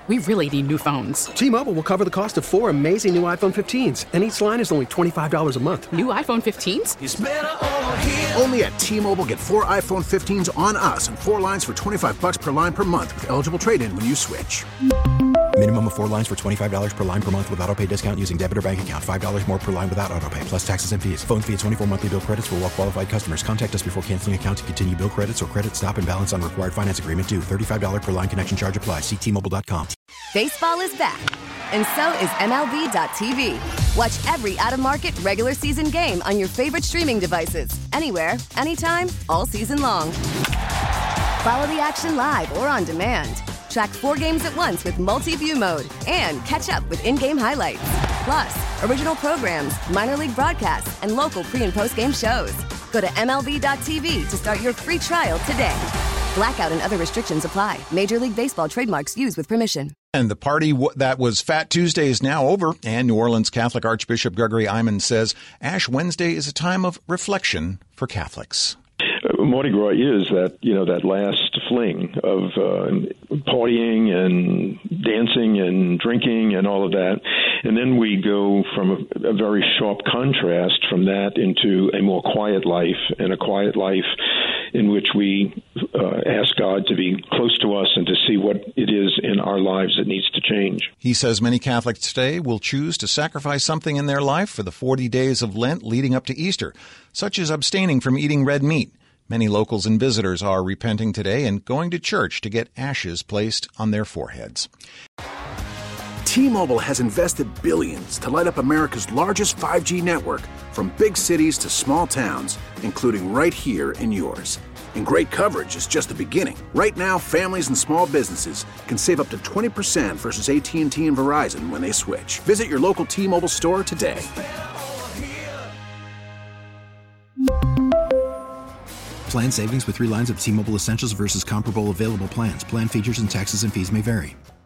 We really need new phones. T-Mobile will cover the cost of 4 amazing new iPhone 15s, and each line is only $25 a month. New iPhone 15s? It's better over here. Only at T-Mobile, get 4 iPhone 15s on us and 4 lines for $25 per line per month with eligible trade-in when you switch. Minimum of 4 lines for $25 per line per month with autopay discount using debit or bank account. $5 more per line without autopay, plus taxes and fees. Phone fee at 24 monthly bill credits for well-qualified customers. Contact us before canceling account to continue bill credits or credit stop and balance on required finance agreement due. $35 per line connection charge applies. See T-Mobile.com. Baseball is back, and so is MLB.tv. Watch every out-of-market regular season game on your favorite streaming devices. Anywhere, anytime, all season long. Follow the action live or on demand. Track 4 games at once with multi-view mode and catch up with in-game highlights. Plus, original programs, minor league broadcasts, and local pre- and post-game shows. Go to MLB.tv to start your free trial today. Blackout and other restrictions apply. Major League Baseball trademarks used with permission. And the party that was Fat Tuesday is now over, and New Orleans Catholic Archbishop Gregory Eyman says Ash Wednesday is a time of reflection for Catholics. Mardi Gras is that last fling of partying and dancing and drinking and all of that. And then we go from a very sharp contrast from that into a more quiet life, and a quiet life in which we ask God to be close to us and to see what it is in our lives that needs to change. He says many Catholics today will choose to sacrifice something in their life for the 40 days of Lent leading up to Easter, such as abstaining from eating red meat. Many locals and visitors are repenting today and going to church to get ashes placed on their foreheads. T-Mobile has invested billions to light up America's largest 5G network, from big cities to small towns, including right here in yours. And great coverage is just the beginning. Right now, families and small businesses can save up to 20% versus AT&T and Verizon when they switch. Visit your local T-Mobile store today. Plan savings with 3 lines of T-Mobile Essentials versus comparable available plans. Plan features and taxes and fees may vary.